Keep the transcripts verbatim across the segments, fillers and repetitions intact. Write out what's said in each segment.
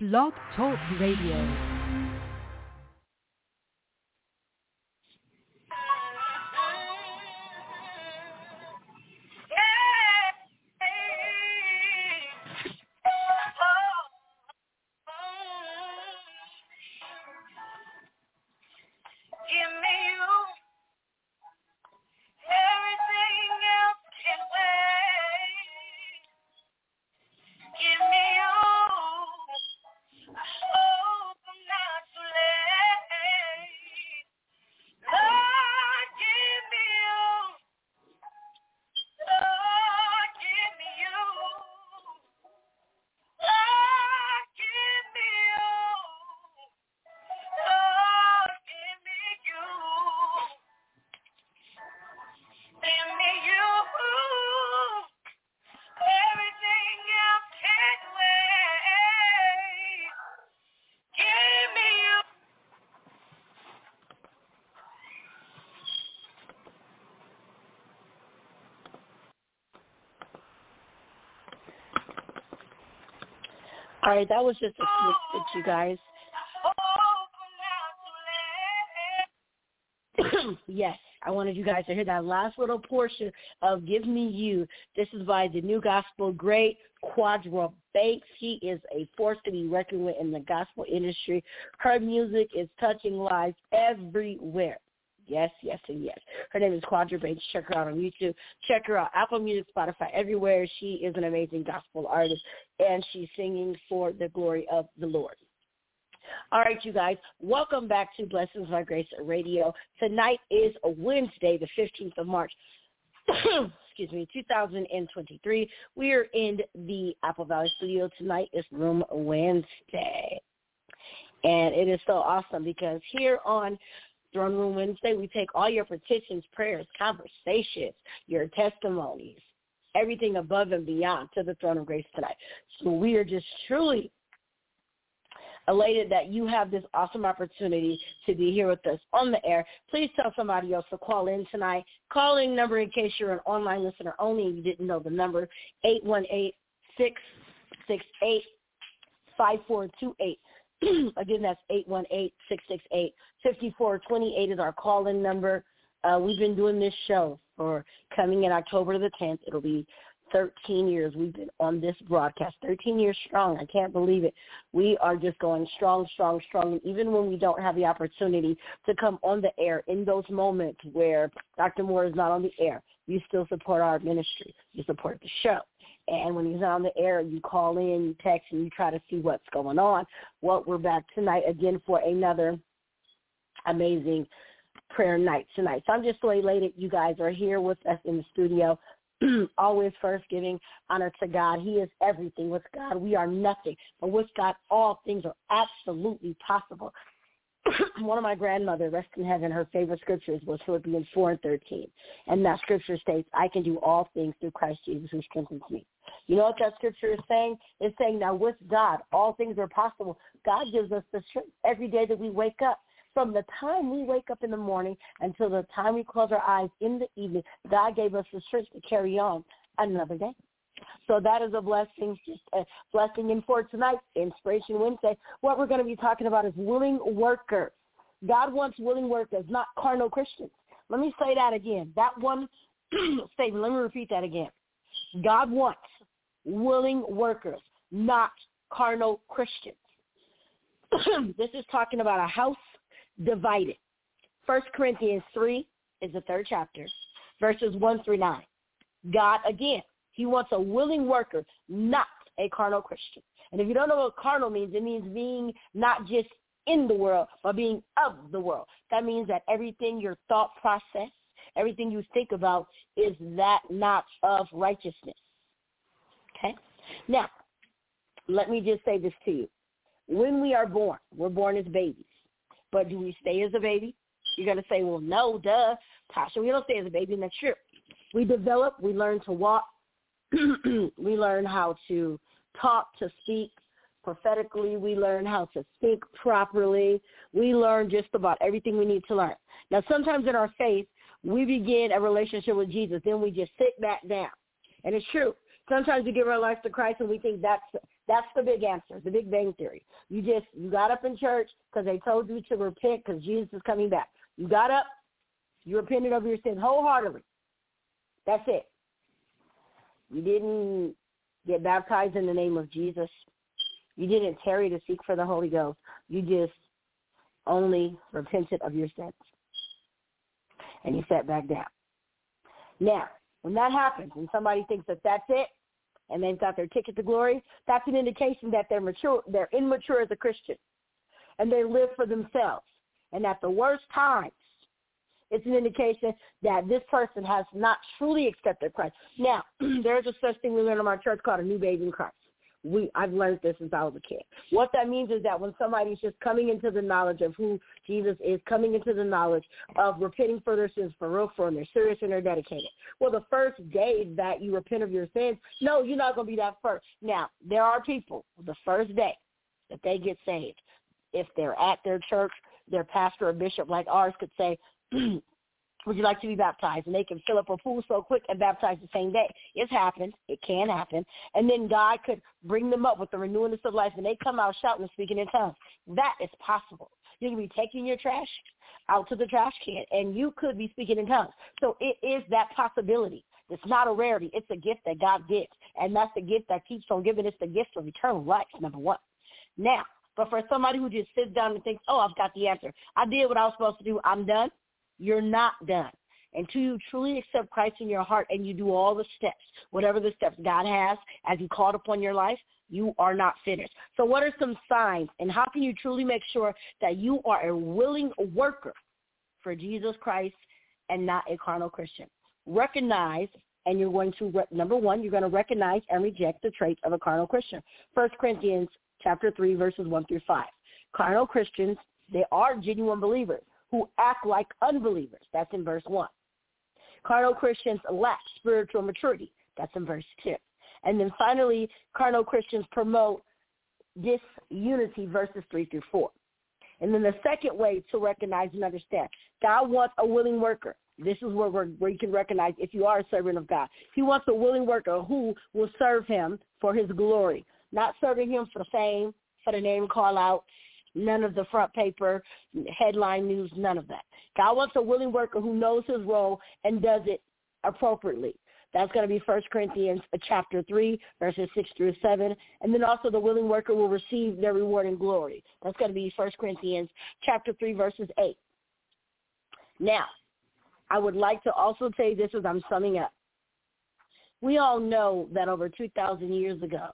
Blog Talk Radio. All right, that was just a snippet, you guys. Yes, I wanted you guys to hear that last little portion of Give Me You. This is by the New Gospel great Quadra Banks. He is a force to be reckoned with in the gospel industry. Her music is touching lives everywhere. Yes, yes, and yes. Her name is Quadra Banks. Check her out on YouTube. Check her out. Apple Music, Spotify, everywhere. She is an amazing gospel artist, and she's singing for the glory of the Lord. All right, you guys, welcome back to Blessings by Grace Radio. Tonight is a Wednesday, the fifteenth of March, excuse me, two thousand twenty-three. We are in the Apple Valley studio. Tonight is Room Wednesday, and it is so awesome because here on Throne Room Wednesday, we take all your petitions, prayers, conversations, your testimonies, everything above and beyond to the throne of grace tonight. So we are just truly elated that you have this awesome opportunity to be here with us on the air. Please tell somebody else to call in tonight. Calling number, in case you're an online listener only and you didn't know the number, eight one eight, six six eight, five four two eight. Again, that's eight one eight, six six eight, five four two eight is our call-in number. Uh, we've been doing this show for coming in October the tenth. It'll be thirteen years we've been on this broadcast, thirteen years strong. I can't believe it. We are just going strong, strong, strong. And even when we don't have the opportunity to come on the air, in those moments where Doctor Moore is not on the air, you still support our ministry. You support the show. And when he's not on the air, you call in, you text, and you try to see what's going on. Well, we're back tonight again for another amazing prayer night tonight. So I'm just so elated you guys are here with us in the studio. Always first giving honor to God. He is everything. With God, we are nothing. But with God, all things are absolutely possible. One of my grandmother, rest in heaven, her favorite scriptures was Philippians four and thirteen. And that scripture states, I can do all things through Christ Jesus who strengthens me. You know what that scripture is saying? It's saying now with God, all things are possible. God gives us the strength every day that we wake up. From the time we wake up in the morning until the time we close our eyes in the evening, God gave us the strength to carry on another day. So that is a blessing, just a blessing. And for tonight, Inspiration Wednesday, what we're going to be talking about is willing workers. God wants willing workers, not carnal Christians. Let me say that again. That one statement, let me repeat that again. God wants willing workers, not carnal Christians. This is talking about a house divided. First Corinthians three is the third chapter, verses one through nine. God, again, he wants a willing worker, not a carnal Christian. And if you don't know what carnal means, it means being not just in the world, but being of the world. That means that everything, your thought process, everything you think about is that not of righteousness. Okay? Now, let me just say this to you. When we are born, we're born as babies. But do we stay as a baby? You're going to say, well, no, duh, Tasha, we don't stay as a baby, and that's true. We develop, we learn to walk, we learn how to talk, to speak prophetically, we learn how to think properly, we learn just about everything we need to learn. Now, sometimes in our faith, we begin a relationship with Jesus, then we just sit back down. And it's true. Sometimes we give our life to Christ and we think that's That's the big answer, the Big Bang Theory. You just, you got up in church because they told you to repent because Jesus is coming back. You got up, you repented of your sins wholeheartedly. That's it. You didn't get baptized in the name of Jesus. You didn't tarry to seek for the Holy Ghost. You just only repented of your sins. And you sat back down. Now, when that happens and somebody thinks that that's it and they've got their ticket to glory, that's an indication that they're mature, they're immature as a Christian, and they live for themselves. And at the worst times, it's an indication that this person has not truly accepted Christ. Now, there's a such thing we learn in our church called a new baby in Christ. We, I've learned this since I was a kid. What that means is that when somebody's just coming into the knowledge of who Jesus is, coming into the knowledge of repenting for their sins for real, for them, they're serious and they're dedicated. Well, the first day that you repent of your sins, no, you're not going to be that first. Now, there are people, the first day that they get saved, if they're at their church, their pastor or bishop like ours could say, would you like to be baptized? And they can fill up a pool so quick and baptize the same day. It's happened. It can happen. And then God could bring them up with the renewalness of life, and they come out shouting and speaking in tongues. That is possible. You can be taking your trash out to the trash can, and you could be speaking in tongues. So it is that possibility. It's not a rarity. It's a gift that God gives, and that's the gift that keeps on giving. It's the gift of eternal life, number one. Now, but for somebody who just sits down and thinks, oh, I've got the answer. I did what I was supposed to do. I'm done. You're not done. Until you truly accept Christ in your heart and you do all the steps, whatever the steps God has as He called upon your life, you are not finished. So what are some signs, and how can you truly make sure that you are a willing worker for Jesus Christ and not a carnal Christian? Recognize, and you're going to, number one, you're going to recognize and reject the traits of a carnal Christian. First Corinthians chapter three, verses one through five. Carnal Christians, they are genuine believers who act like unbelievers. That's in verse one. Carnal Christians lack spiritual maturity. That's in verse two. And then finally, carnal Christians promote disunity, verses three through four. And then the second way to recognize and understand, God wants a willing worker. This is where, we're, where you can recognize if you are a servant of God. He wants a willing worker who will serve Him for His glory, not serving Him for the fame, for the name call out, none of the front paper, headline news, none of that. God wants a willing worker who knows his role and does it appropriately. That's going to be First Corinthians chapter three, verses six through seven. And then also the willing worker will receive their reward and glory. That's going to be First Corinthians chapter three, verses eight. Now, I would like to also say this as I'm summing up. We all know that over two thousand years ago,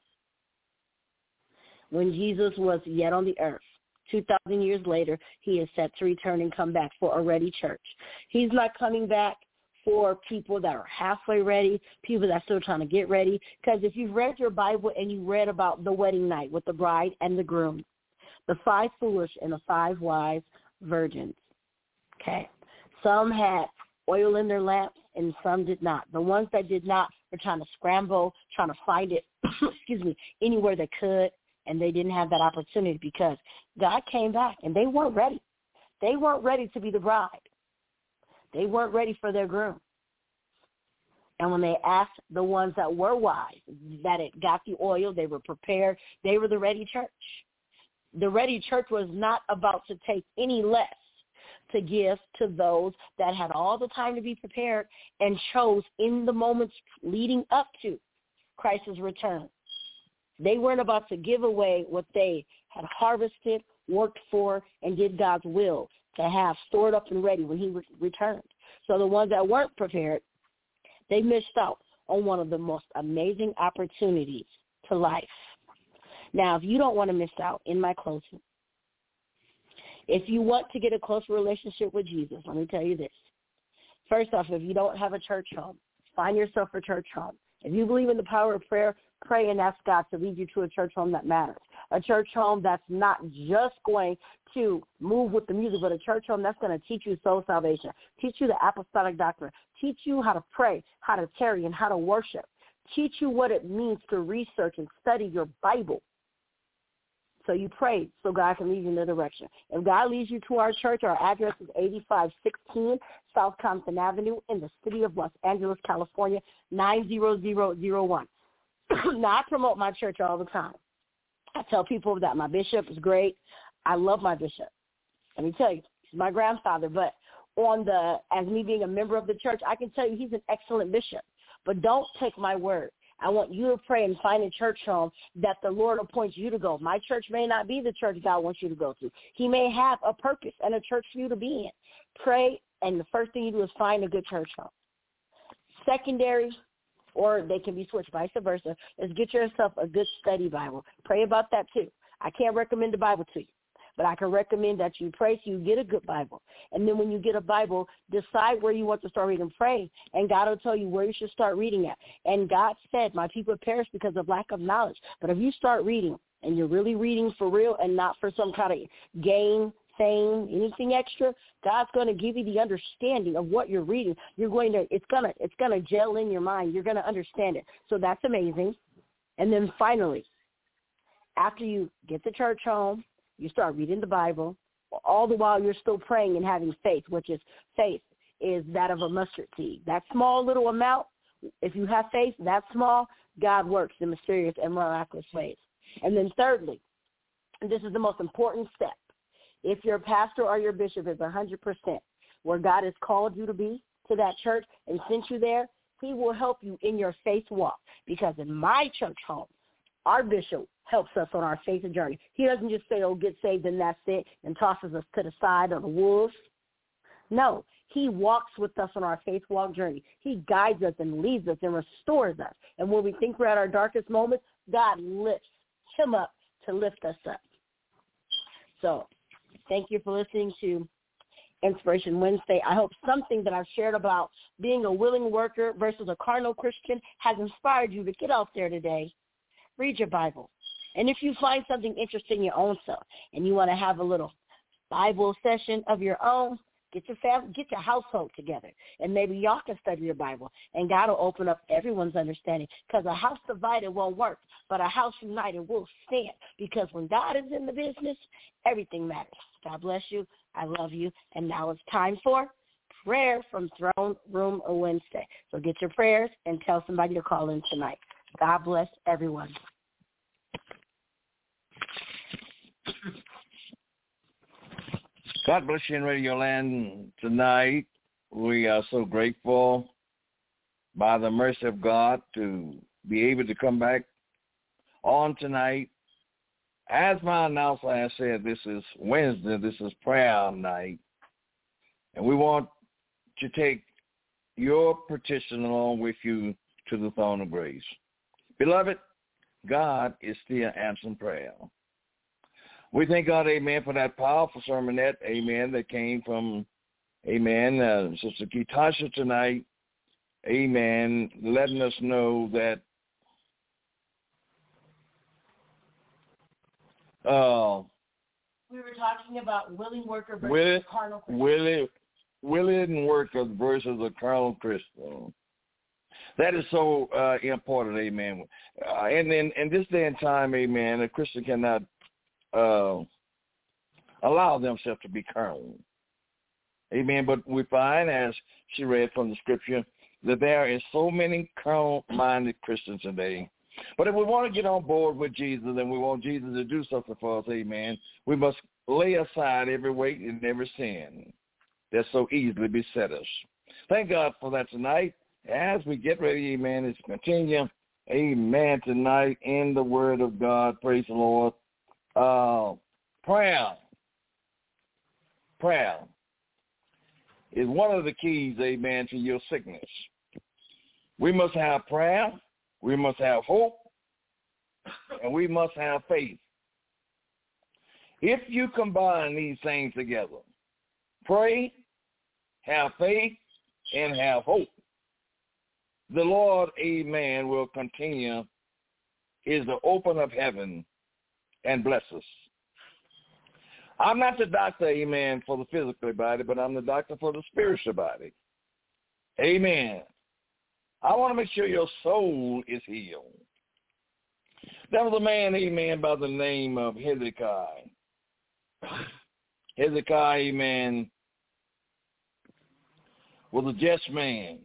when Jesus was yet on the earth, two thousand years later, He is set to return and come back for a ready church. He's not coming back for people that are halfway ready, people that are still trying to get ready. Because if you've read your Bible and you read about the wedding night with the bride and the groom, the five foolish and the five wise virgins, okay, some had oil in their lamps and some did not. The ones that did not were trying to scramble, trying to find it, excuse me, anywhere they could. And they didn't have that opportunity because God came back and they weren't ready. They weren't ready to be the bride. They weren't ready for their groom. And when they asked the ones that were wise, that it got the oil, they were prepared, they were the ready church. The ready church was not about to take any less to give to those that had all the time to be prepared and chose in the moments leading up to Christ's return. They weren't about to give away what they had harvested, worked for, and did God's will to have stored up and ready when He re- returned. So the ones that weren't prepared, they missed out on one of the most amazing opportunities to life. Now, if you don't want to miss out, in my closing, if you want to get a close relationship with Jesus, let me tell you this. First off, if you don't have a church home, find yourself a church home. If you believe in the power of prayer, pray and ask God to lead you to a church home that matters. A church home that's not just going to move with the music, but a church home that's going to teach you soul salvation, teach you the apostolic doctrine, teach you how to pray, how to tarry, and how to worship, teach you what it means to research and study your Bible. So you pray so God can lead you in the direction. If God leads you to our church, our address is eighty-five sixteen South Compton Avenue in the city of Los Angeles, California, nine zero zero zero one. Now, I promote my church all the time. I tell people that my bishop is great. I love my bishop. Let me tell you, he's my grandfather. But on the, as me being a member of the church, I can tell you he's an excellent bishop. But don't take my word. I want you to pray and find a church home that the Lord appoints you to go. My church may not be the church God wants you to go to. He may have a purpose and a church for you to be in. Pray, and the first thing you do is find a good church home. Secondary, or they can be switched, vice versa, is get yourself a good study Bible. Pray about that too. I can't recommend the Bible to you, but I can recommend that you pray so you get a good Bible. And then when you get a Bible, decide where you want to start reading. Pray, and God will tell you where you should start reading at. And God said, my people perish because of lack of knowledge. But if you start reading, and you're really reading for real and not for some kind of gain, fame, anything extra, God's going to give you the understanding of what you're reading. You're going to, it's going to, it's going to gel in your mind. You're going to understand it. So that's amazing. And then finally, after you get the church home, you start reading the Bible, all the while you're still praying and having faith, which is faith is that of a mustard seed. That small little amount, if you have faith, that small, God works in mysterious and miraculous ways. And then thirdly, and this is the most important step, if your pastor or your bishop is one hundred percent where God has called you to be to that church and sent you there, he will help you in your faith walk. Because in my church home, our bishop helps us on our faith journey. He doesn't just say, oh, get saved and that's it, and tosses us to the side of the wolves. No, he walks with us on our faith walk journey. He guides us and leads us and restores us. And when we think we're at our darkest moments, God lifts him up to lift us up. So thank you for listening to Inspiration Wednesday. I hope something that I've shared about being a willing worker versus a carnal Christian has inspired you to get out there today. Read your Bible. And if you find something interesting in your own self and you want to have a little Bible session of your own, get your family, get your household together, and maybe y'all can study your Bible, and God will open up everyone's understanding, because a house divided won't work, but a house united will stand, because when God is in the business, everything matters. God bless you. I love you. And now it's time for prayer from Throne Room Wednesday. So get your prayers and tell somebody to call in tonight. God bless everyone. God bless you in Radio Land tonight. We are so grateful by the mercy of God to be able to come back on tonight. As my announcer has said, this is Wednesday. This is prayer night. And we want to take your petition along with you to the throne of grace. Beloved, God is still answering prayer. We thank God, amen, for that powerful sermonette, amen, that came from, amen, uh, Sister Ketasha tonight, amen, letting us know that uh, we were talking about willing worker versus willing, carnal Christian. Willing, willing worker versus a carnal Christian. That is so uh, important, amen. Uh, and in, in this day and time, amen, a Christian cannot Uh, allow themselves to be carnal. Amen. But we find, as she read from the scripture, that there is so many carnal-minded Christians today. But if we want to get on board with Jesus and we want Jesus to do something for us, amen, we must lay aside every weight and every sin that so easily beset us. Thank God for that tonight. As we get ready, amen, to continue, amen, tonight in the Word of God. Praise the Lord. Uh, prayer, prayer is one of the keys, amen, to your sickness. We must have prayer, we must have hope, and we must have faith. If you combine these things together, pray, have faith, and have hope, the Lord, amen, will continue is the open of heaven and bless us. I'm not the doctor, amen, for the physical body, but I'm the doctor for the spiritual body. Amen. I want to make sure your soul is healed. There was a man, amen, by the name of Hezekiah. Hezekiah, amen, was a just man.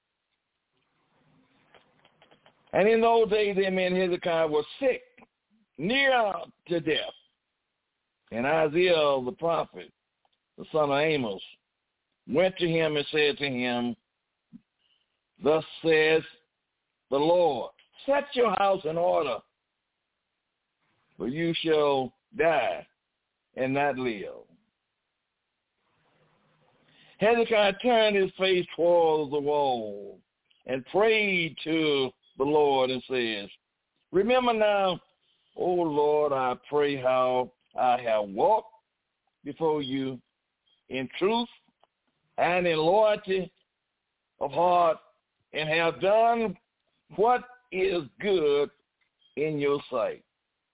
And in those days, amen, Hezekiah was sick. near to death. And Isaiah the prophet, the son of Amos, went to him and said to him, thus says the Lord, set your house in order, for you shall die and not live. Hezekiah turned his face towards the wall and prayed to the Lord and says, remember now, O Lord, I pray how I have walked before you in truth and in loyalty of heart, and have done what is good in your sight.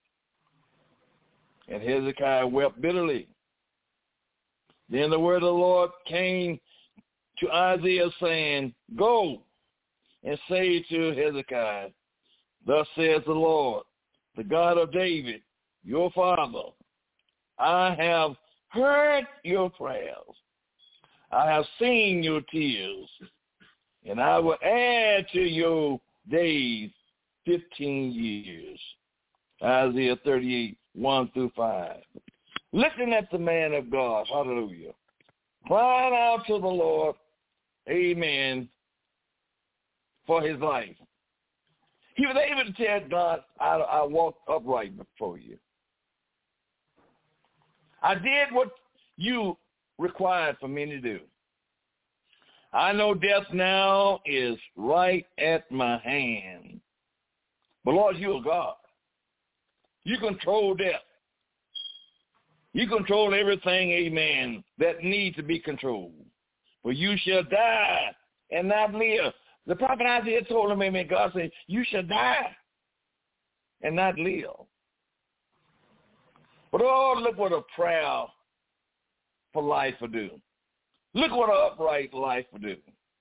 And Hezekiah wept bitterly. Then the word of the Lord came to Isaiah, saying, go and say to Hezekiah, thus says the Lord, the God of David, your father, I have heard your prayers. I have seen your tears, and I will add to your days fifteen years. Isaiah thirty-eight, one through five. Looking at the man of God, hallelujah, crying out to the Lord, amen, for his life. He was able to tell God, I, I walked upright before you. I did what you required for me to do. I know death now is right at my hand. But Lord, you are God. You control death. You control everything, amen, that needs to be controlled. For you shall die and not live. The prophet Isaiah told him, amen, God said, you shall die and not live. But oh, look what a prayer for life will do. Look what an upright life will do.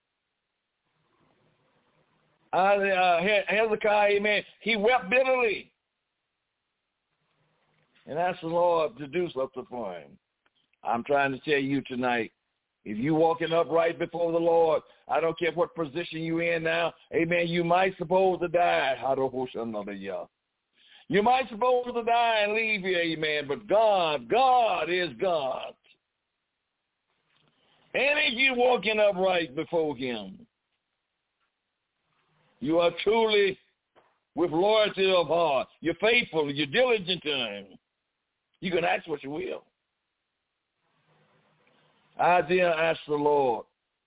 Uh, Hezekiah, amen, he wept bitterly and asked the Lord to do something for him. I'm trying to tell you tonight, if you walking upright before the Lord, I don't care what position you in now, amen, you might suppose to die. You might suppose to die and leave here, amen, but God, God is God. And if you're walking upright before him, you are truly with loyalty of heart. You're faithful. You're diligent to him. You can ask what you will. Isaiah asked the Lord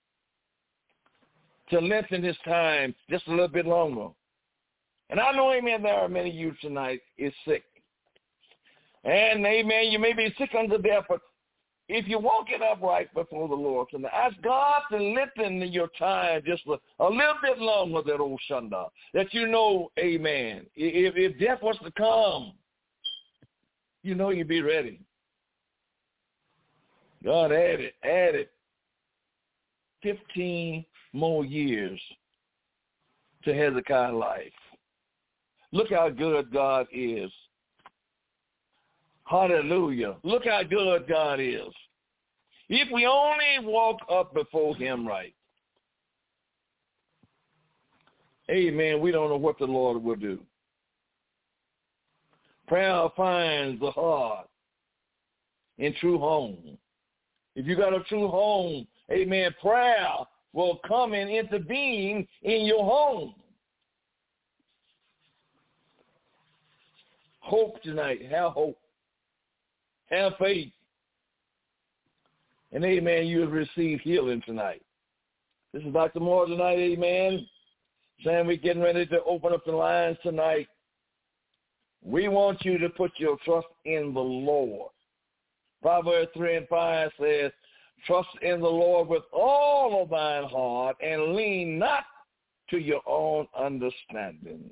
to lengthen his time just a little bit longer. And I know, amen, there are many of you tonight is sick. And, amen, you may be sick unto death, but if you're walking upright before the Lord tonight, ask God to lengthen your time just a, a little bit longer, that old Shunda, that you know, amen, if, if death was to come, you know you'd be ready. God added, added fifteen more years to Hezekiah's life. Look how good God is. Hallelujah. Look how good God is. If we only walk up before him right, amen, we don't know what the Lord will do. Prayer finds the heart in true home. If you got a true home, amen, prayer will come and intervene in your home. Hope tonight. Have hope. Have faith. And amen, you have received healing tonight. This is Doctor Moore tonight, amen. Saying we're getting ready to open up the lines tonight. We want you to put your trust in the Lord. Proverbs three and five says, trust in the Lord with all of thine heart and lean not to your own understanding.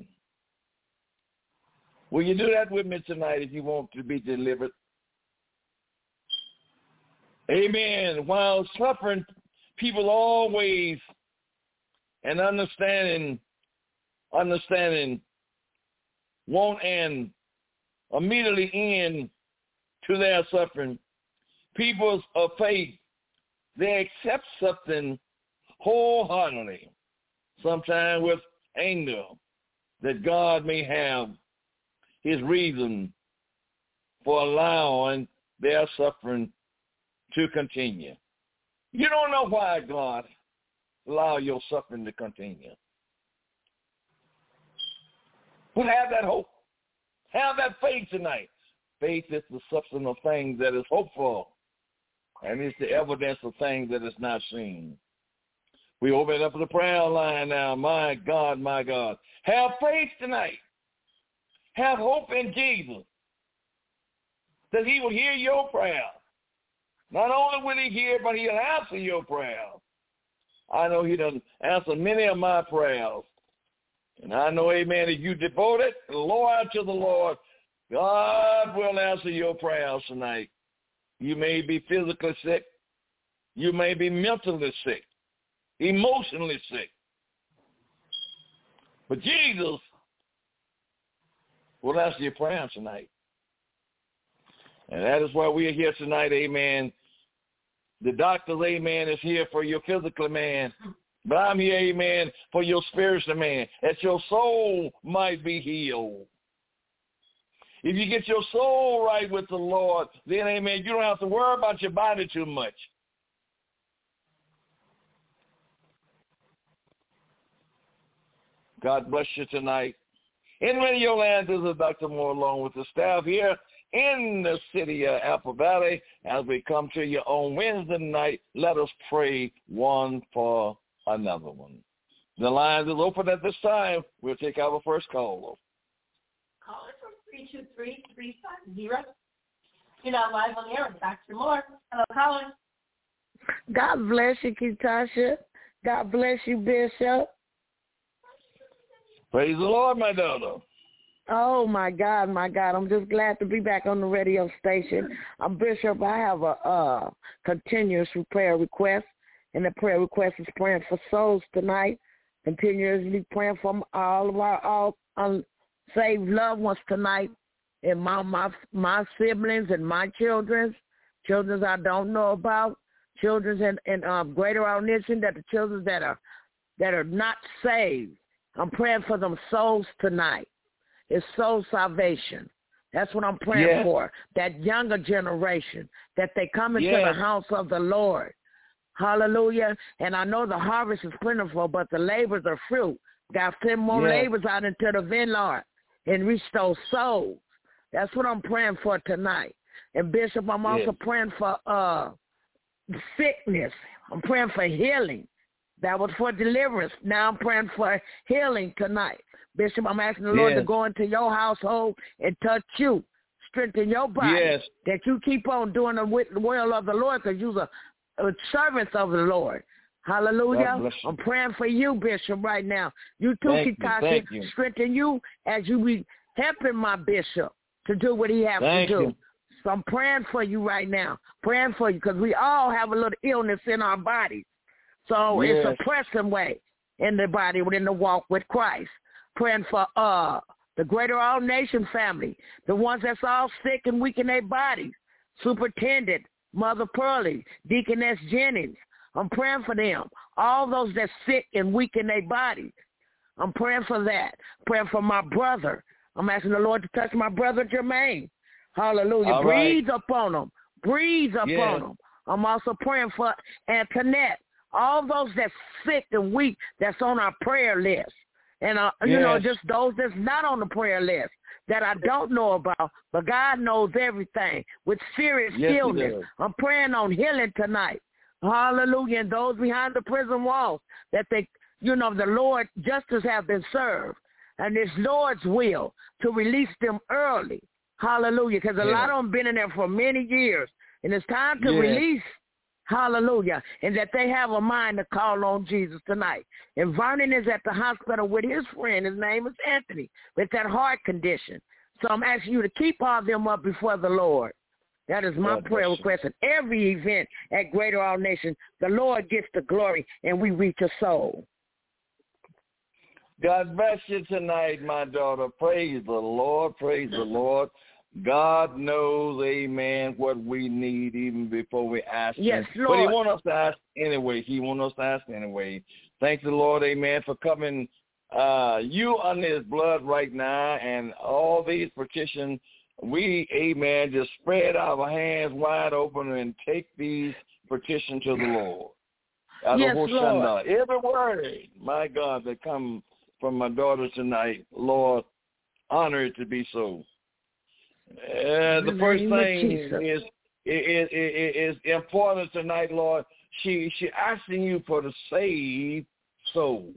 Will you do that with me tonight if you want to be delivered? Amen. While suffering, people always, and understanding, understanding, want and immediately end to their suffering. People of faith, they accept something wholeheartedly, sometimes with anger, that God may have his reason for allowing their suffering to continue. You don't know why God allowed your suffering to continue. But have that hope. Have that faith tonight. Faith is the substance of things that is hopeful, and it's the evidence of things that is not seen. We open up the prayer line now. My God, my God. Have faith tonight. Have hope in Jesus that he will hear your prayer. Not only will he hear, but he'll answer your prayer. I know he doesn't answer many of my prayers. And I know, amen, if you devote it, loyal to the Lord, God will answer your prayers tonight. You may be physically sick. You may be mentally sick, emotionally sick. But Jesus will answer your prayers tonight. And that is why we are here tonight, amen. The doctors, amen, is here for your physical man. But I'm here, amen, for your spiritual man, that your soul might be healed. If you get your soul right with the Lord, then, amen, you don't have to worry about your body too much. God bless you tonight. In Radio Land, this is Doctor Moore along with the staff here in the city of Apple Valley. As we come to you on Wednesday night, let us pray one for another one. The lines is open at this time. We'll take our first call. Caller from three two three, three five zero. You're not live on the air with Doctor Moore. Hello, caller. God bless you, Ketasha. God bless you, Bishop. Praise the Lord, my daughter. Oh, my God, my God. I'm just glad to be back on the radio station. I'm Bishop. I have a uh, continuous prayer request, and the prayer request is praying for souls tonight, continuously praying for all of our all unsaved loved ones tonight, and my, my, my siblings and my children, children I don't know about, children in, in um, greater our nation, that the children that are that are not saved. I'm praying for them souls tonight. It's soul salvation. That's what I'm praying yes. for. That younger generation, that they come into yes. the house of the Lord. Hallelujah. And I know the harvest is plentiful, but the labors are few. Got to send more yes. labors out into the vineyard and reach those souls. That's what I'm praying for tonight. And Bishop, I'm also yes. praying for uh, sickness. I'm praying for healing. That was for deliverance. Now I'm praying for healing tonight. Bishop, I'm asking the Lord yes. to go into your household and touch you, strengthen your body, yes. that you keep on doing the will of the Lord, because you're a, a servant of the Lord. Hallelujah. I'm praying for you, Bishop, right now. You too, Ketasha, strengthen you as you be helping my Bishop to do what he has Thank to do. You. So I'm praying for you right now, praying for you, because we all have a little illness in our bodies. So yes. it's a pressing way in the body, within the walk with Christ. Praying for uh the Greater All Nation family, the ones that's all sick and weak in their bodies. Superintendent, Mother Pearlie, Deaconess Jennings. I'm praying for them. All those that's sick and weak in their bodies. I'm praying for that. Praying for my brother. I'm asking the Lord to touch my brother Jermaine. Hallelujah. All Breathe right. upon him. Breathe upon yes. him. I'm also praying for Antoinette. All those that's sick and weak that's on our prayer list. And, uh, yes. you know, just those that's not on the prayer list that I don't know about, but God knows everything with serious yes, illness. I'm praying on healing tonight. Hallelujah. And those behind the prison walls, that they, you know, the Lord justice have been served. And it's Lord's will to release them early. Hallelujah. Because a yes. lot of them been in there for many years. And it's time to yes. release. Hallelujah. And that they have a mind to call on Jesus tonight. And Vernon is at the hospital with his friend. His name is Anthony, with that heart condition. So I'm asking you to keep all them up before the Lord. That is my God prayer request. At every event at Greater All Nation, the Lord gets the glory and we reach a soul. God bless you tonight, my daughter. Praise the Lord. Praise the Lord. God knows, amen, what we need even before we ask yes, him. Lord. But he wants us to ask anyway. He wants us to ask anyway. Thank the Lord, amen, for coming uh, you under his blood right now, and all these petitions, we, amen, just spread our hands wide open and take these petitions to the Lord. Yes, Lord. Every word, my God, that come from my daughter tonight, Lord, honor it to be so. Uh, the first thing is, is, is, is important tonight, Lord. She she asking you for the saved soul.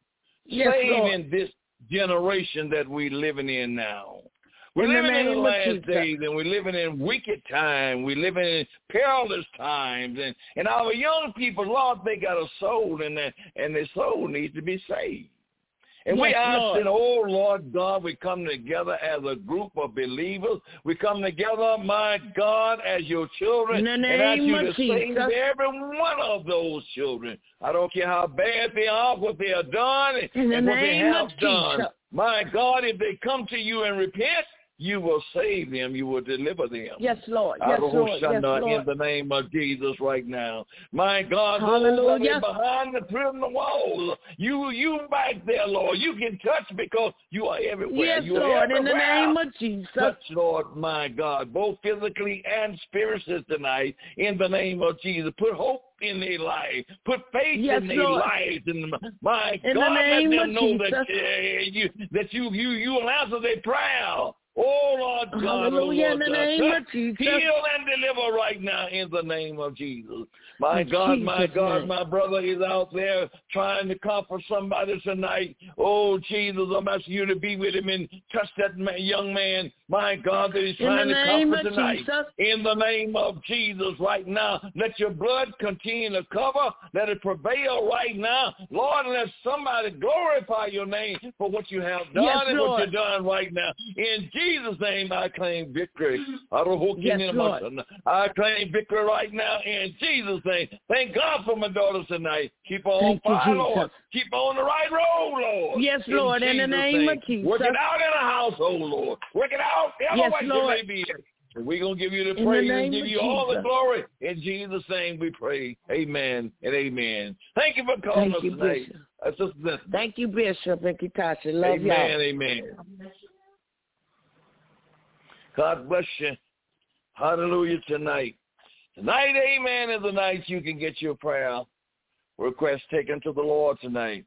Yes, Saving Lord. this generation that we're living in now. We're in living the in the last Jesus. days, and we're living in wicked times. We're living in perilous times. And, and our young people, Lord, they got a soul, and, that, and their soul needs to be saved. And yes, we ask Lord. that, oh, Lord God, we come together as a group of believers. We come together, my God, as your children. In the and ask name you of to Jesus. save every one of those children. I don't care how bad they are, what they have done, In the and what they name have of done. Jesus. My God, if they come to you and repent, you will save them. You will deliver them. Yes, Lord. Yes, Lord. Yes, Lord. In the name of Jesus right now. My God, hallelujah. Those behind the prison wall, you you back there, Lord. You can touch because you are everywhere. Yes, you are Lord, everywhere. in the name of Jesus. Touch, Lord, my God, both physically and spiritually tonight, in the name of Jesus. Put hope in their life. Put faith yes, in their Lord. lives. And my in God, the name let them of know Jesus. that, uh, you, that you, you, you will answer their prayer. Oh, Lord God, hallelujah, oh, Lord in the God, name touch, of Jesus. heal and deliver right now in the name of Jesus. My in God, Jesus' my God, name. my brother is out there trying to comfort somebody tonight. Oh, Jesus, I'm asking you to be with him and touch that man, young man, my God, that he's trying to comfort tonight. Jesus. In the name of Jesus right now, let your blood continue to cover. Let it prevail right now. Lord, let somebody glorify your name for what you have done yes, and Lord. what you've done right now. In Jesus' name, I claim victory. Yes, Lord. I claim victory right now in Jesus' name. Thank God for my daughters tonight. Keep on Thank fire, you, Lord. Keep on the right road, Lord. Yes, Lord, in, in the Jesus' name name. of Jesus. Work it out in a household, Lord. Work it out. Yes, Otherwise Lord. it may be. And we're going to give you the in praise the and give you Jesus. all the glory. In Jesus' name we pray. Amen and amen. Thank you for calling Thank us you, tonight. Bishop. Uh, Thank you, Bishop and Kitasha. Love amen, y'all. Amen, God bless you. Hallelujah tonight. Tonight, amen, is the night you can get your prayer request taken to the Lord tonight.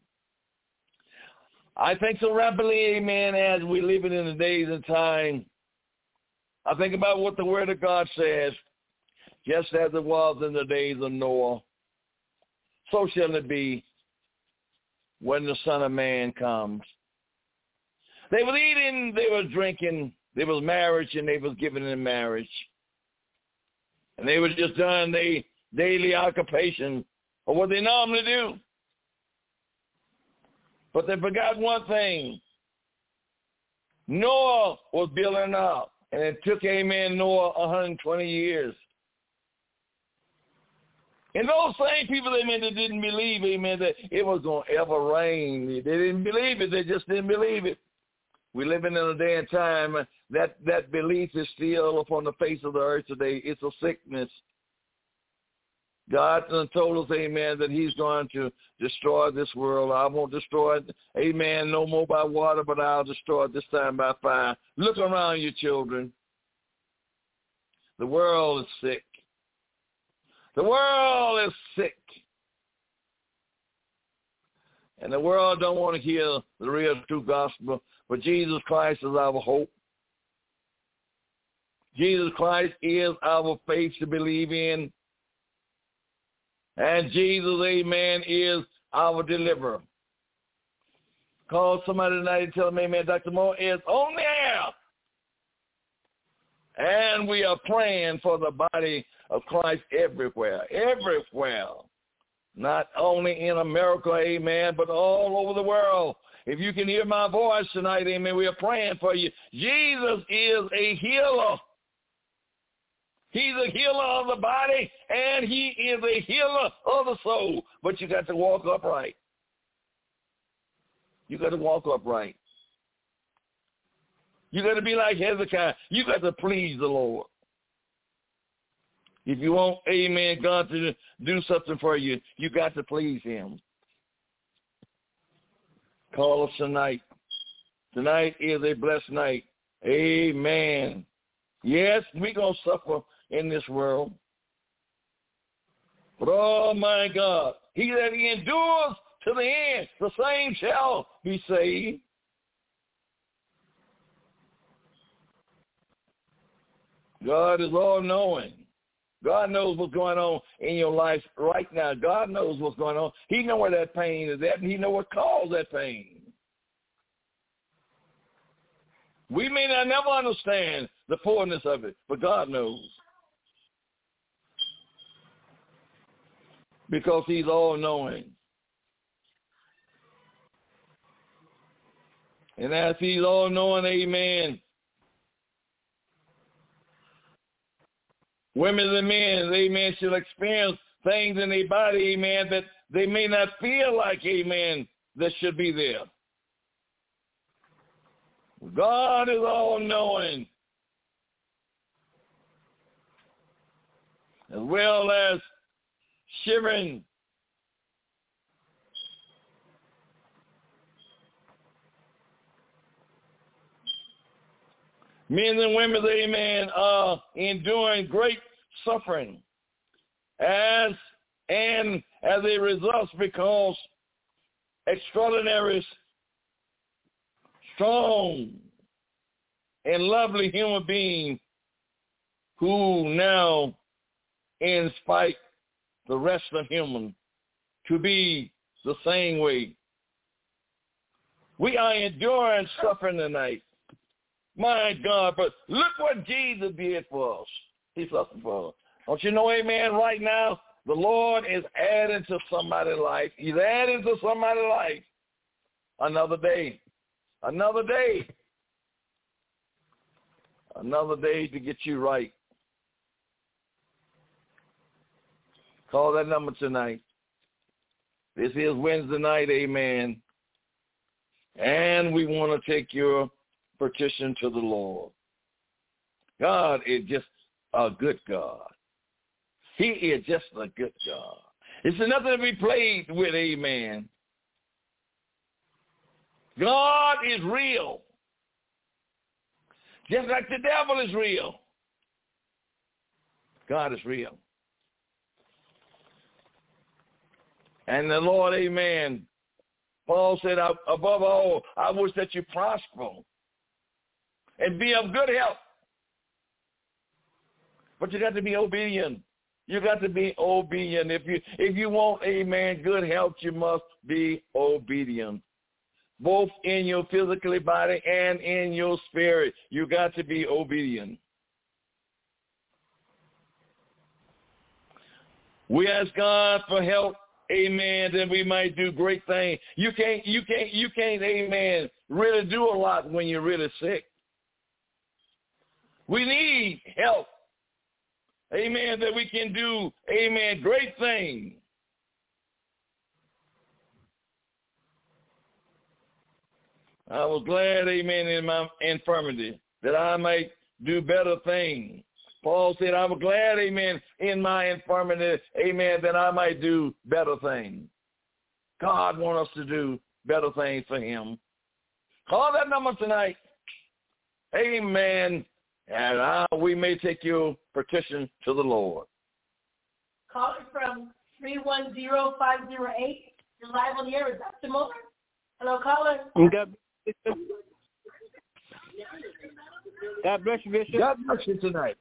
I think so rapidly, amen, as we live in the days and time. I think about what the Word of God says, just as it was in the days of Noah, so shall it be when the Son of Man comes. They were eating, they were drinking, there was marriage, and they was giving in marriage. And they were just doing their daily occupation of what they normally do. But they forgot one thing. Noah was building up, and it took, amen, Noah one hundred twenty years. And those same people, amen, that didn't believe, amen, that it was going to ever rain. They didn't believe it. They just didn't believe it. We're living in a day and time that that belief is still upon the face of the earth today. It's a sickness. God told us, amen, that he's going to destroy this world. I won't destroy it, amen, no more by water, but I'll destroy it this time by fire. Look around you, children. The world is sick. The world is sick. And the world don't want to hear the real true gospel, but Jesus Christ is our hope. Jesus Christ is our faith to believe in. And Jesus, amen, is our deliverer. Call somebody tonight and tell them, amen, Doctor Moore is on the air. And we are praying for the body of Christ everywhere, everywhere. Not only in America, amen, but all over the world. If you can hear my voice tonight, amen, we are praying for you. Jesus is a healer. He's a healer of the body, and he is a healer of the soul. But you got to walk upright. You got to walk upright. You got to be like Hezekiah. You got to please the Lord. If you want, amen, God to do something for you, you got to please him. Call us tonight. Tonight is a blessed night. Amen. Yes, we're going to suffer in this world. But, oh, my God, he that he endures to the end, the same shall be saved. God is all-knowing. God knows what's going on in your life right now. God knows what's going on. He knows where that pain is at, and he knows what caused that pain. We may not never understand the fullness of it, but God knows. Because he's all-knowing. And as he's all-knowing, amen, women and men, amen, should experience things in their body, amen, that they may not feel like, amen, that should be there. God is all-knowing, as well as shivering. Men and women, amen, are enduring great suffering as and as a result because extraordinary, strong, and lovely human beings who now, in spite the rest of human to be the same way. We are enduring suffering tonight. My God, but look what Jesus did for us. He suffered for us. Don't you know, amen, right now, the Lord is adding to somebody's life. He's adding to somebody's life another day. Another day. Another day to get you right. Call that number tonight. This is Wednesday night, amen. And we want to take your petition to the Lord. God is just a good God. He is just a good God. It's nothing to be played with, amen. God is real. Just like the devil is real. God is real. And the Lord, amen, Paul said, above all, I wish that you prosper and be of good health. But you got to be obedient. You got to be obedient. If you if you want, amen, good health, you must be obedient. Both in your physical body and in your spirit. You got to be obedient. We ask God for help, amen, that we might do great things. You can't, you can't, you can't, amen, really do a lot when you're really sick. We need help, amen, that we can do, amen, great things. I was glad, amen, in my infirmity that I might do better things. Paul said, I was glad, amen, in my infirmity, amen, that I might do better things. God wants us to do better things for him. Call that number tonight. Amen. And uh, we may take your petition to the Lord. Call it from three one zero, five zero eight. You're live on the air. Is that Simone? Hello, caller. God, God bless you, Bishop. God bless you tonight.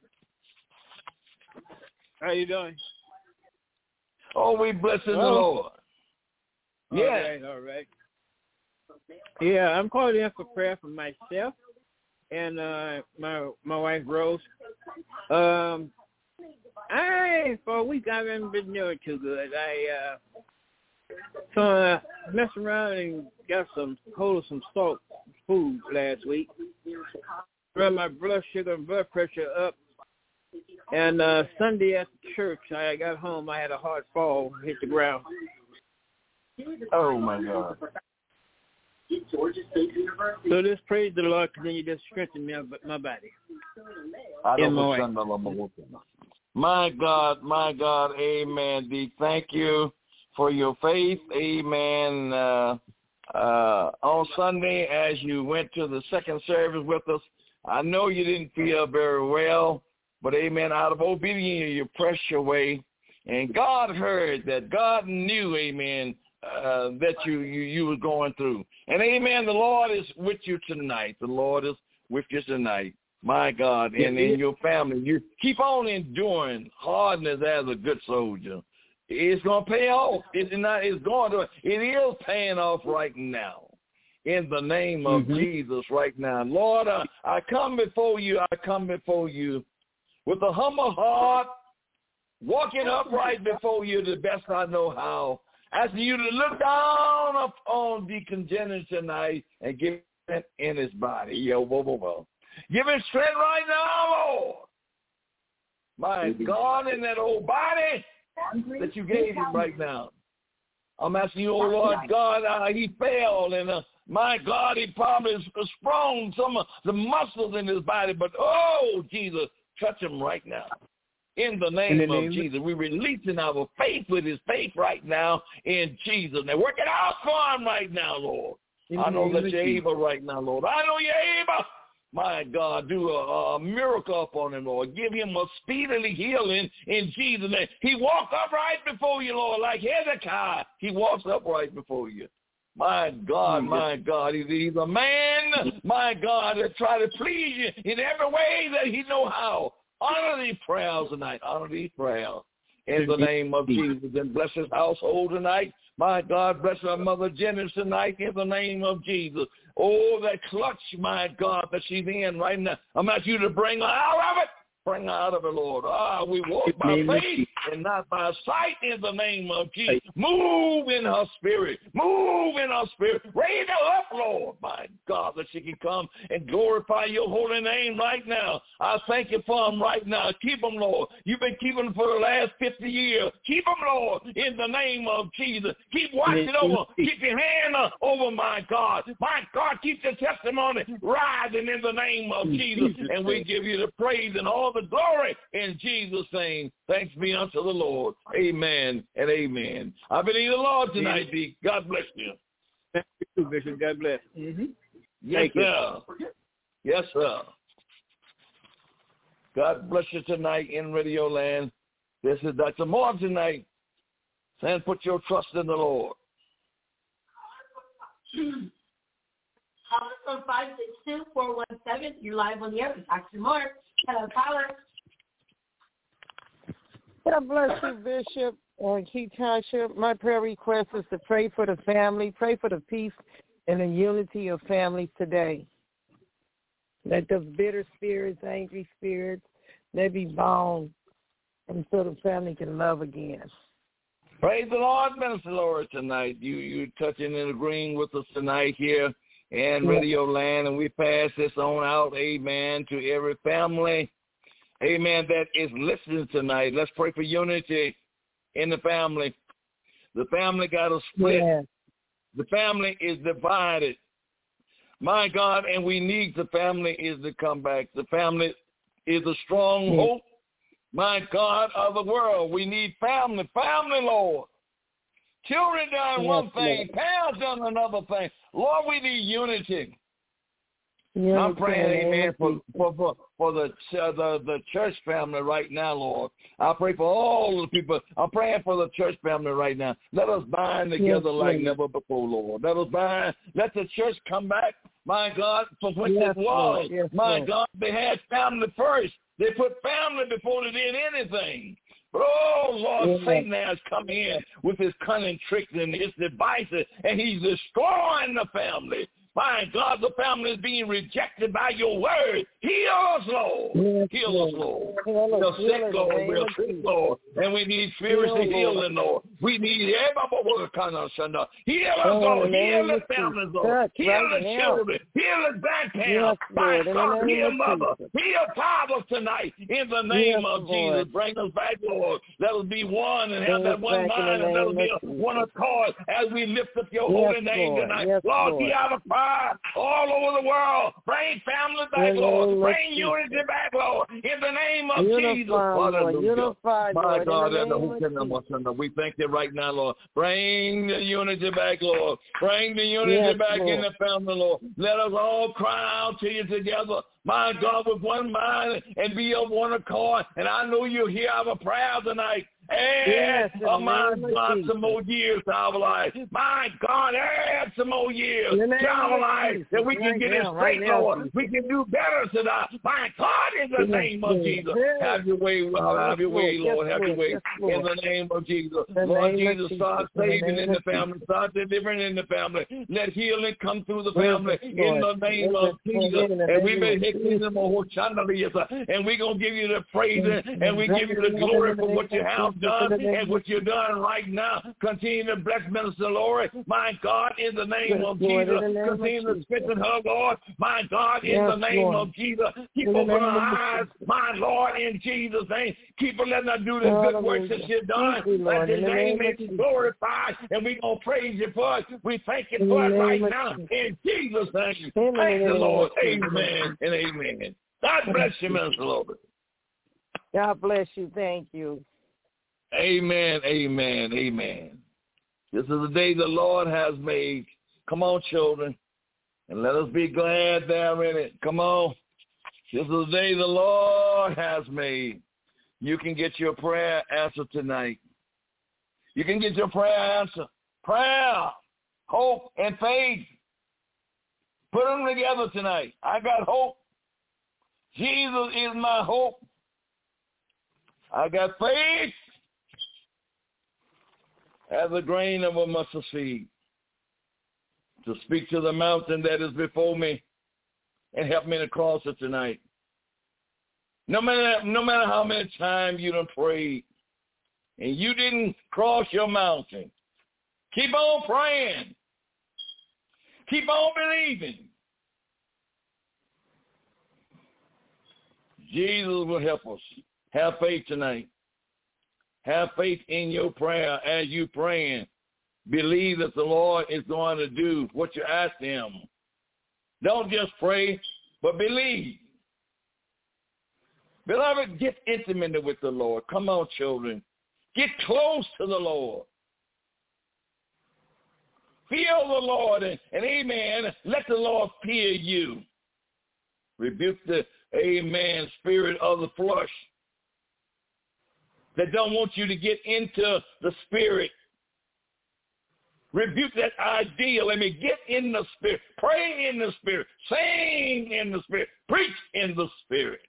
How you doing? Oh, we bless in the Lord. Yeah. All right, all right. Yeah, I'm calling in for prayer for myself and uh, my my wife Rose. Um, I for a week I haven't been doing too good. I uh, so I messed around and got some hold of some salt food last week. Ran my blood sugar and blood pressure up. And uh, Sunday at the church, I got home. I had a hard fall, hit the ground. Oh my God! So just praise the Lord, because then you just strengthen me, my body. I don't know. My God, my God, amen. D, thank you for your faith, amen. Uh, uh, on Sunday as you went to the second service with us. I know you didn't feel very well, but amen, out of obedience, you pressed your way. And God heard that. God knew, amen, uh, that you, you, you were going through. And amen, the Lord is with you tonight. The Lord is with you tonight. My God, and in your family, you keep on enduring hardness as a good soldier. It's going to pay off. It's not. It's going to. It is paying off right now. In the name of mm-hmm. Jesus, right now, Lord, I, I come before you. I come before you with a humble heart, walking upright before you the best I know how. Asking you to look down upon Deacon Jennings tonight and give him in his body. Yo, whoa, whoa, whoa. Give him strength right now, Lord. My God, in that old body that you gave him right now. I'm asking you, oh Lord God, uh, he fell, and uh, my God, he probably sprung some of the muscles in his body, but oh, Jesus, touch him right now. In the name, in the name of Jesus, we're releasing our faith with his faith right now in Jesus. Now, work it out for him right now, Lord. In I know that you're able right now, Lord. I know you're able. My God, do a, a miracle upon him, Lord. Give him a speedily healing in Jesus' name. He walked upright before you, Lord, like Hezekiah. He walks upright before you. My God, my God, he's, he's a man, my God, that try to please you in every way that he know how. Honor these prayers tonight. Honor these prayers in the name of Jesus. And bless his household tonight. My God, bless our Mother Jennings tonight in the name of Jesus. Oh, that clutch, my God, that she's in right now. I'm asking you to bring her out of it. Bring her out of it, Lord. Ah, we walk by faith and not by sight in the name of Jesus. Move in her spirit. Move in her spirit. Raise her up, Lord, my God, that she can come and glorify your holy name right now. I thank you for them right now. Keep them, Lord. You've been keeping them for the last fifty years. Keep them, Lord, in the name of Jesus. Keep watching over. Keep your hand over, my God. My God, keep the testimony rising in the name of Jesus. And we give you the praise and all the glory in Jesus' name. Thanks be unto the Lord. Amen and amen. I believe the Lord tonight, D. God bless you. Thank you, Bishop. God bless. Mm-hmm. Yes, Thank sir. You. Yes, sir. God bless you tonight in Radio Land. This is Doctor Moore tonight. Saying put your trust in the Lord. Call us on five six two, four one seven. You're live on the air with Doctor Moore. Hello, caller. God bless you, Bishop and Key Township. My prayer request is to pray for the family, pray for the peace and the unity of families today. Let those bitter spirits, angry spirits, they be bound until the family can love again. Praise the Lord, Minister Laura, tonight. You you touching and agreeing with us tonight here in Radio Land, and we pass this on out, amen, to every family, amen, that is listening tonight. Let's pray for unity in the family. The family got a split. Yeah. The family is divided. My God, and we need the family is to come back. The family is a strong yeah. hope, my God, of the world. We need family. Family, Lord. Children done yes, one thing. Lord. Parents done another thing. Lord, we need unity. Yes, I'm praying, amen, for, for, for, for the, uh, the the church family right now, Lord. I pray for all the people. I'm praying for the church family right now. Let us bind together yes, like never before, Lord. Let us bind. Let the church come back, my God, for what yes, it was. Yes, my Lord. God, they had family first. They put family before they did anything. But, oh, Lord, yes. Satan has come in with his cunning tricks and his devices, and he's destroying the family. My God, the family is being rejected by your word. Heal us, Lord. Yes, heal us, Lord. We're sick, Lord. We're sick, Lord. And we need spiritual healing, Lord. We need every kind of Sunday. Heal us, Lord. Heal the families, Lord. Heal the children. Heal the grandparents. My God, heal mother. Heal fathers tonight. In the name of Jesus, bring us back, Lord. Let us be one and have that one mind, and let us be one accord as we lift up your holy name tonight. Lord, be our God, all over the world. Bring family back, Lord. Bring unity back, Lord. In the name of Unify, Jesus. Lord. Hallelujah. Unify, My Lord. God, In the name of Jesus. we thank you right now, Lord. Bring the unity back, Lord. Bring the unity Yes, back Lord. in the family, Lord. Let us all cry out to you together, my God, with one mind and be of one accord. And I know you hear our prayer tonight. Add, Yes, oh my in the name of God, Jesus. some more years to our life. My God, add some more years In the name to our of life Jesus. that we can Right get now, it right straight, now, Lord. Jesus. We can do better tonight. My God, in the Yes, name of Lord. Jesus. Yes. Have your way, Lord. Have your Yes, way, Lord. Lord. Yes, Have your Lord. way. Yes, Lord. In the name of Jesus. The Lord name of Jesus, Jesus. start In the saving name in the of family. Start delivering in the family. Let healing come through the Yes, family. Lord. In the name Yes, of Jesus. Lord. In the And we name may of hit Jesus. them and we're going to give you the praise and we give you the In glory the for name what you of have Jesus. done In the name and what you're doing right now. Continue to bless Minister Lori. My God, in the name Yes, of Lord. In Jesus. the name of Continue to Jesus. strengthen her, Lord. My God, in Yes, the name Lord. of Jesus. Keep In the open her name of eyes, Jesus. my Lord, in Jesus' name. Keep her letting her do the good works that Hallelujah. she's done. Thank you, Let Lord. your In the name name may of be Jesus. glorified, and we're going to praise you for it. We thank you In for the it right name of now. Jesus. In Jesus' name. In the Thank name the of Lord. Jesus. Amen and amen. God bless you, Minister Lord. God bless you. Thank you. Amen, amen, amen. This is the day the Lord has made. Come on, children, and let us be glad there in it. Come on. This is the day the Lord has made. You can get your prayer answered tonight. You can get your prayer answered. Prayer, hope, and faith. Put them together tonight. I got hope. Jesus is my hope. I got faith as a grain of a mustard seed to speak to the mountain that is before me and help me to cross it tonight. No matter, no matter how many times you done prayed and you didn't cross your mountain, keep on praying. Keep on believing. Jesus will help us. Have faith tonight. Have faith in your prayer as you praying. Believe that the Lord is going to do what you ask him. Don't just pray, but believe. Beloved, get intimate with the Lord. Come on, children. Get close to the Lord. Feel the Lord, and, and amen, let the Lord fear you. Rebuke the, amen, spirit of the flesh that don't want you to get into the spirit. Rebuke that idea. Let me get in the spirit. Pray in the spirit. Sing in the spirit. Preach in the spirit.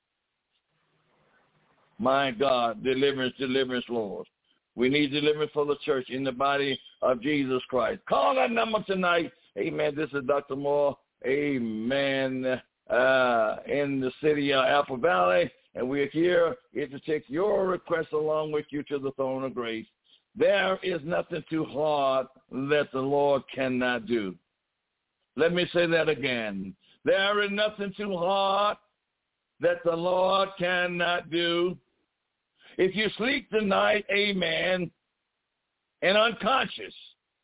My God, deliverance, deliverance, Lord. We need deliverance for the church in the body of Jesus Christ. Call that number tonight. Amen. This is Doctor Moore. Amen. Uh, in the city of Apple Valley. And we're here to take your request along with you to the throne of grace. There is nothing too hard that the Lord cannot do. Let me say that again. There is nothing too hard that the Lord cannot do. If you sleep tonight, amen, and unconscious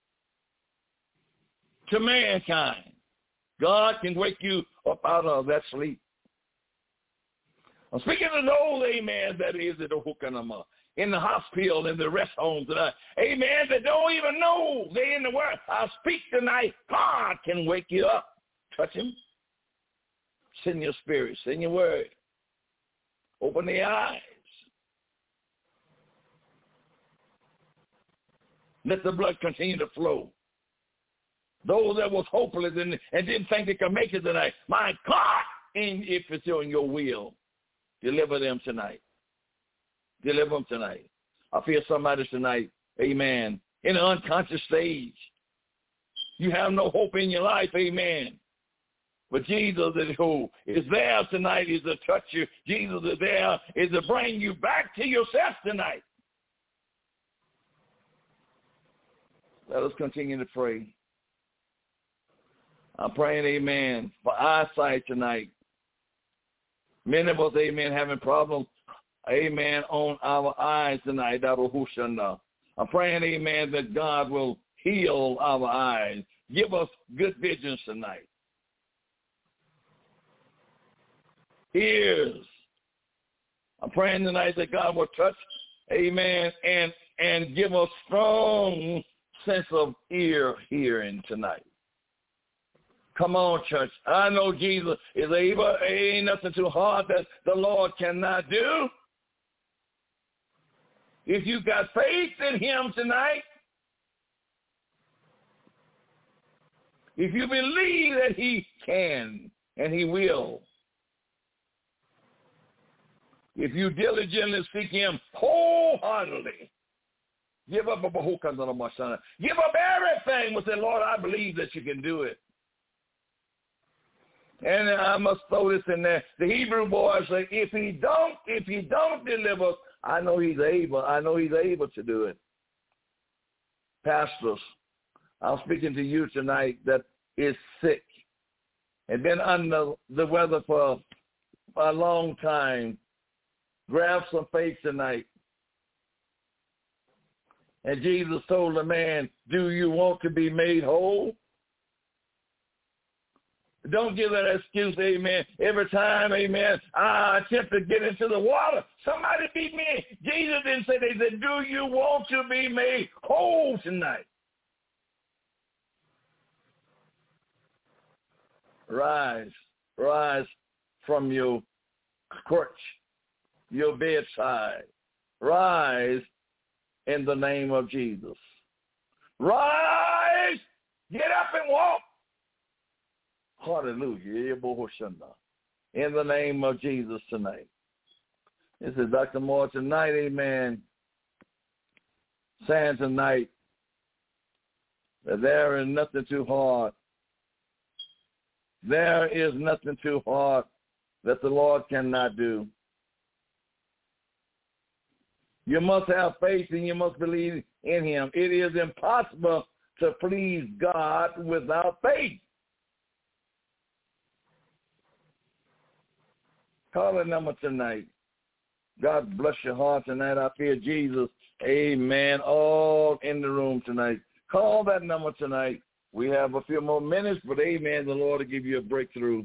to mankind, God can wake you up out of that sleep. I'm speaking to those, amen, that is at the Hukanama, in the hospital, in the rest home tonight. Amen, that don't even know they're in the world. I speak tonight. God can wake you up. Touch him. Send your spirit. Send your word. Open the eyes. Let the blood continue to flow. Those that was hopeless and, and didn't think they could make it tonight, my God, and if it's in your will, deliver them tonight. Deliver them tonight. I feel somebody tonight, amen, in an unconscious stage. You have no hope in your life, amen. But Jesus is who is there tonight is to touch you. Jesus is there is to bring you back to yourself tonight. Let us continue to pray. I'm praying, amen, for eyesight tonight. Many of us, amen, having problems, amen, on our eyes tonight. I'm praying, amen, that God will heal our eyes. give us good visions tonight. Ears. I'm praying tonight that God will touch, amen, and and give us strong sense of ear hearing tonight. Come on, church. I know Jesus is able. Ain't nothing too hard that the Lord cannot do. If you got faith in him tonight, if you believe that he can and he will, if you diligently seek him wholeheartedly, give up give up everything with the Lord, I believe that you can do it. And I must throw this in there. The Hebrew boys say, if he don't, if he don't deliver, I know he's able. I know he's able to do it. Pastors, I'm speaking to you tonight that is sick and been under the weather for a long time. Grab some faith tonight. And Jesus told the man, do you want to be made whole? Don't give that excuse, amen. Every time, amen, I attempt to get into the water, somebody beat me. Jesus didn't say, they said, do you want to be made whole tonight? Rise, rise from your crutch, your bedside. Rise in the name of Jesus. Rise, get up and walk. Hallelujah. In the name of Jesus tonight. This is Doctor Moore tonight, amen. Saying tonight that there is nothing too hard. There is nothing too hard that the Lord cannot do. You must have faith and you must believe in him. It is impossible to please God without faith. Call the number tonight. God bless your heart tonight. I fear Jesus. Amen. All in the room tonight. Call that number tonight. We have a few more minutes, but amen, the Lord will give you a breakthrough.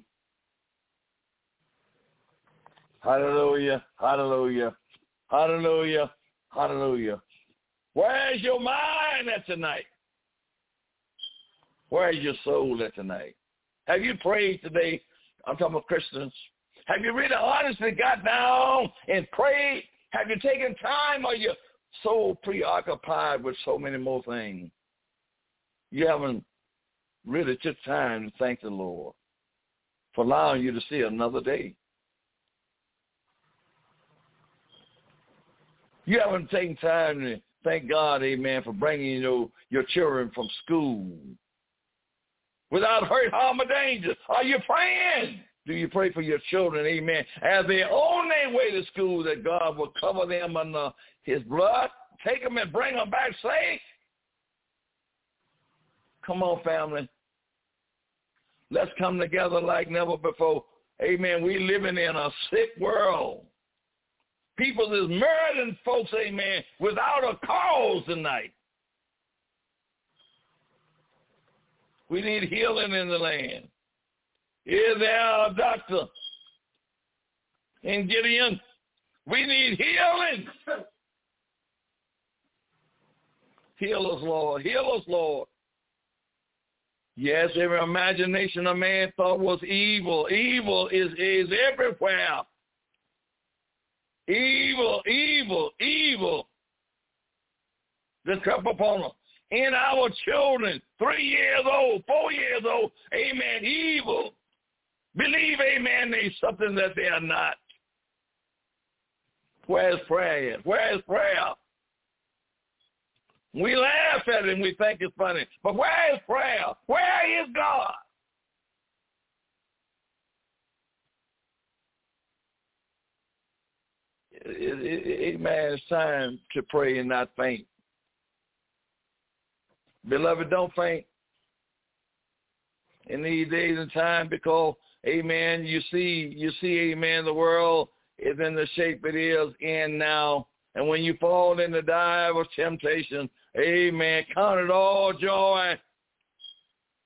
Hallelujah. Hallelujah. Hallelujah. Hallelujah. Where's your mind at tonight? Where's your soul at tonight? Have you prayed today? I'm talking about Christians. Have you really honestly got down and prayed? Have you taken time, or are you so preoccupied with so many more things? You haven't really took time to thank the Lord for allowing you to see another day. You haven't taken time to thank God, amen, for bringing you know, your children from school without hurt, harm, or danger. Are you praying? Do you pray for your children, amen, as they on their way to school, that God will cover them under his blood, take them and bring them back safe? Come on, family. Let's come together like never before. Amen. We living in a sick world. People is murdering folks, amen, without a cause tonight. We need healing in the land. Is there a doctor in Gideon? We need healing. Heal us, Lord. Heal us, Lord. Yes, every imagination a man thought was evil. Evil is, is everywhere. Evil, evil, evil. Just come upon us. In our children, three years old, four years old, amen, evil. Believe, amen, there's something that they are not. Where's prayer? Where's prayer? We laugh at it and we think it's funny. But where is prayer? Where is God? Amen. It's time to pray and not faint. Beloved, don't faint in these days and time, because, amen, you see, you see, amen, the world is in the shape it is in now. And when you fall in the dive of temptation, amen, count it all joy.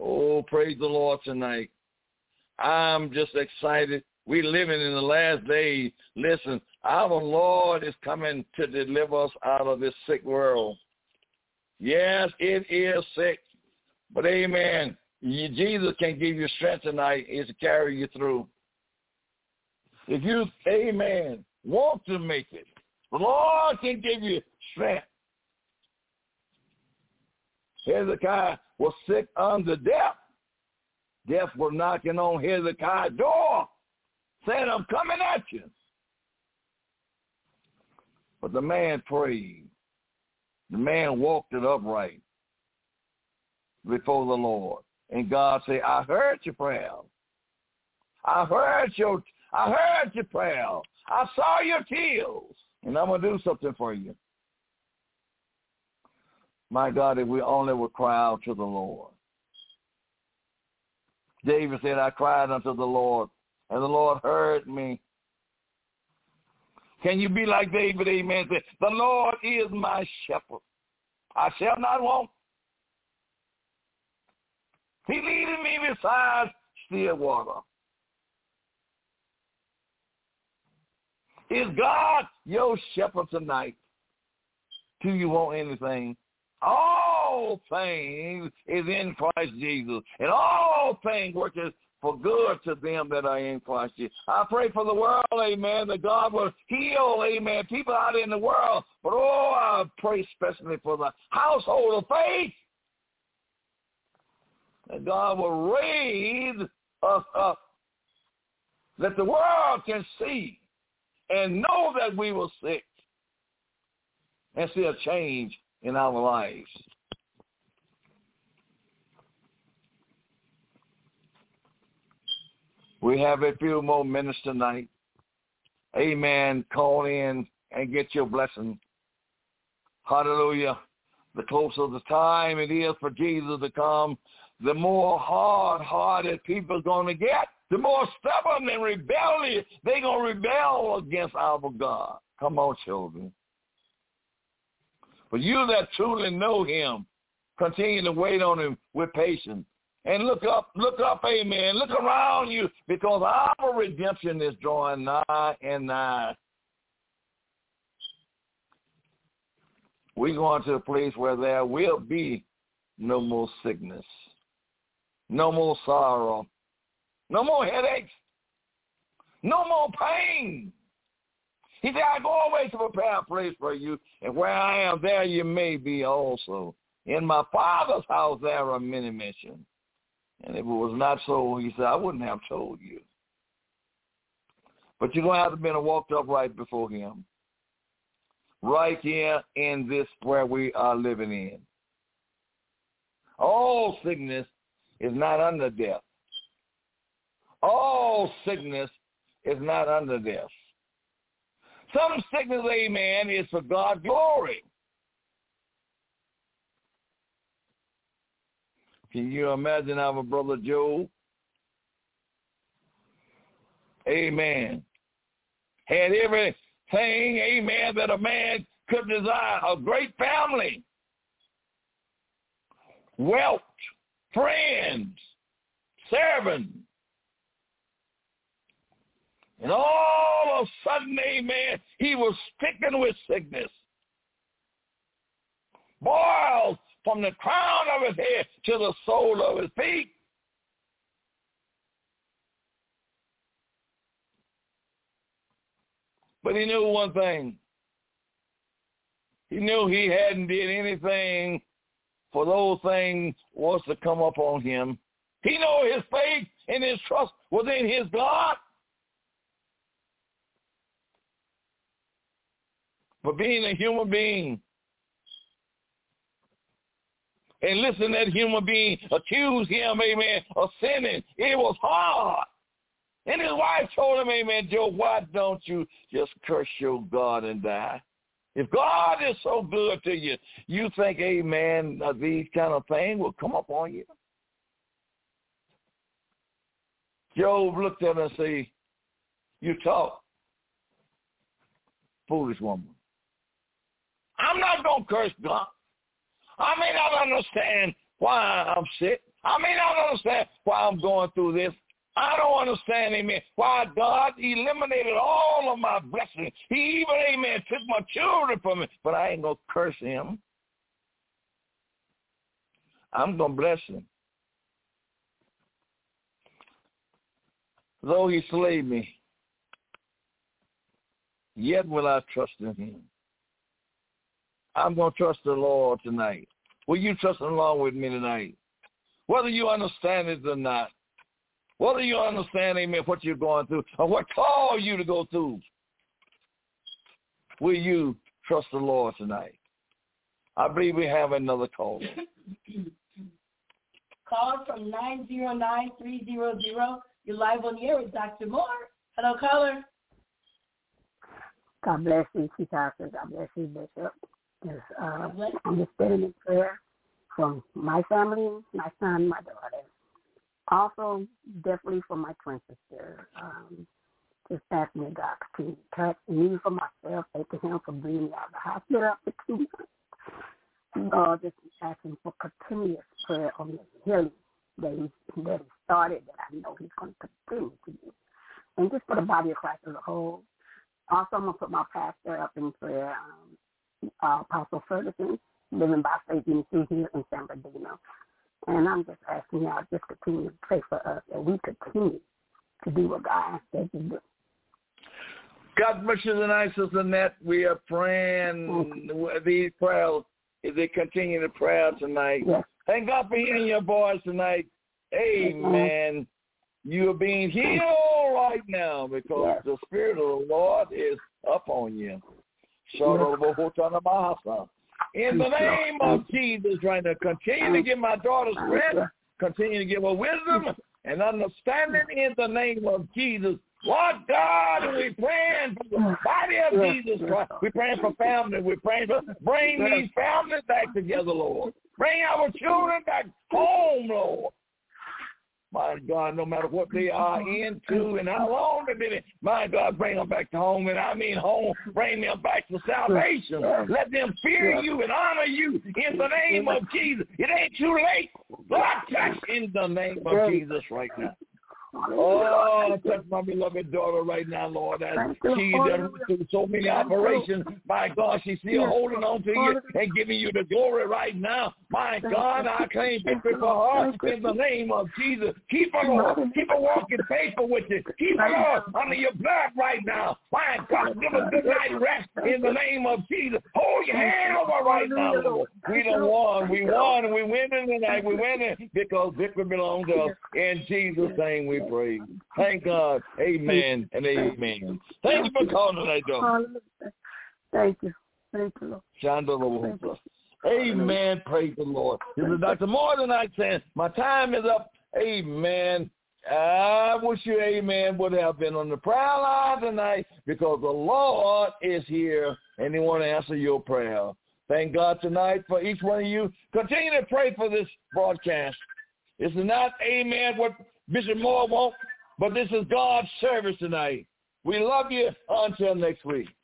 Oh, praise the Lord tonight. I'm just excited. We're living in the last days. Listen, our Lord is coming to deliver us out of this sick world. Yes, it is sick, but amen, you, Jesus can give you strength tonight is to carry you through. If you, amen, want to make it, the Lord can give you strength. Hezekiah was sick unto death. Death was knocking on Hezekiah's door, saying, I'm coming at you. But the man prayed. The man walked it upright before the Lord. And God said, I heard your prayer. I heard your, I heard your prayer. I saw your tears. And I'm going to do something for you. My God, if we only would cry out to the Lord. David said, I cried unto the Lord, and the Lord heard me. Can you be like David, amen? Say, the Lord is my shepherd. I shall not want. He leading me beside still water. Is God your shepherd tonight? Do you want anything? All things is in Christ Jesus, and all things work for good to them that are in Christ Jesus. I pray for the world, amen, that God will heal, amen, people out in the world. But, oh, I pray especially for the household of faith, that God will raise us up, that the world can see and know that we were sick and see a change in our lives. We have a few more minutes tonight. Amen. Call in and get your blessing. Hallelujah. The closer the time it is for Jesus to come, the more hard-hearted people are going to get. The more stubborn and rebellious they're going to rebel against our God. Come on, children. But you that truly know him, continue to wait on him with patience. And look up, look up, amen. Look around you, because our redemption is drawing nigh and nigh. We're going to a place where there will be no more sickness, no more sorrow, no more headaches, no more pain. He said, I go away to prepare a place for you, and where I am, there you may be also. In my Father's house there are many mansions. And if it was not so, he said, I wouldn't have told you. But you're going to have to be walked upright before him, right here in this where we are living in. All sickness is not under death. All sickness is not under death. Some sickness, amen, is for God's glory. Can you imagine our brother Job? Amen. Had everything, amen, that a man could desire. A great family, wealth, friends, servants. And all of a sudden, amen, he was stricken with sickness. Boils from the crown of his head to the sole of his feet. But he knew one thing. He knew he hadn't did anything for those things was to come upon him. He knew his faith and his trust was in his God. But being a human being, and listen, that human being accused him, amen, of sinning. It was hard. And his wife told him, amen, Job, why don't you just curse your God and die? If God is so good to you, you think, amen, uh, these kind of things will come upon you? Job looked at her and said, you talk, foolish woman. I'm not going to curse God. I may not understand why I'm sick. I may not understand why I'm going through this. I don't understand, amen, why God eliminated all of my blessings. He even, amen, took my children from me, but I ain't going to curse him. I'm going to bless him. Though he slay me, yet will I trust in him. I'm going to trust the Lord tonight. Will you trust along with me tonight? Whether you understand it or not, whether you understand, amen, what you're going through or what called you to go through, will you trust the Lord tonight? I believe we have another call. Call from nine zero nine, three zero zero. You're live on the air with Doctor Moore. Hello, caller. God bless you, Chief Pastor. God bless you, Bishop. Yes, uh, I'm just sitting in prayer for my family, my son, my daughter. Also, definitely for my twin sister. Um, just asking God to touch me for myself, thanking him for bringing me out of the hospital after two months. Uh, just asking for continuous prayer on the healing that he, that he started, that I know he's going to continue to do. And just for the body of Christ as a whole. Also, I'm going to put my pastor up in prayer, um, uh, Apostle Ferguson, living by faith ministry here in San Bernardino. And I'm just asking y'all just continue to pray for us, that we continue to do what God said to do. God bless you tonight, Sister Annette. We are praying these prayers as they continue to pray tonight. Yes. Thank God for hearing your voice tonight. Amen. You are being healed right now because yes. the Spirit of the Lord is upon you. Yes. In the name of Jesus, right now, continue to give my daughter strength, continue to give her wisdom and understanding in the name of Jesus. Lord God, we're praying for the body of Jesus Christ. We're praying for family. We're praying for bring these families back together, Lord. Bring our children back home, Lord. My God, no matter what they are into and how long they've been in, my God, bring them back to home. And I mean home, bring them back to salvation. Let them fear you and honor you in the name of Jesus. It ain't too late. God, touch in the name of Jesus right now. Oh, touch my beloved daughter right now, Lord, as she done through so many operations. My God, she's still holding on to you and giving you the glory right now. My God, I claim victory for her in the name of Jesus. Keep her, Lord. Keep her walking faithful with you. Keep her, Lord, under your blood right now. My God, give us good night rest in the name of Jesus. Hold your hand over right now, Lord. We done won. We won and we winning tonight. We winning because victory belongs to us. In Jesus' name we pray. Thank God. Amen and amen. Thank you for calling tonight, though. Thank you. Thank you, Lord. Amen. Praise the Lord. This is Doctor Moore tonight saying, my time is up. Amen. I wish you, amen, would have been on the prayer line tonight because the Lord is here and he want to answer your prayer. Thank God tonight for each one of you. Continue to pray for this broadcast. This is not, amen, what Bishop Moore wants, but this is God's service tonight. We love you until next week.